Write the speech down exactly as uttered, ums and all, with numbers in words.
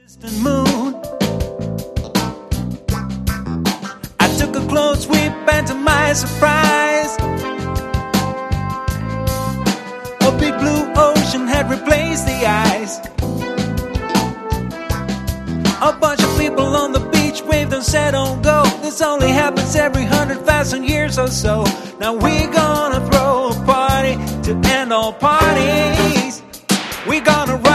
Distant moon. I took a close sweep and to my surprise, a big blue ocean had replaced the ice. A bunch of people on the beach waved and said, "Don't go. This only happens every hundred thousand years or so." Now we're gonna throw a party to end all parties. We're gonna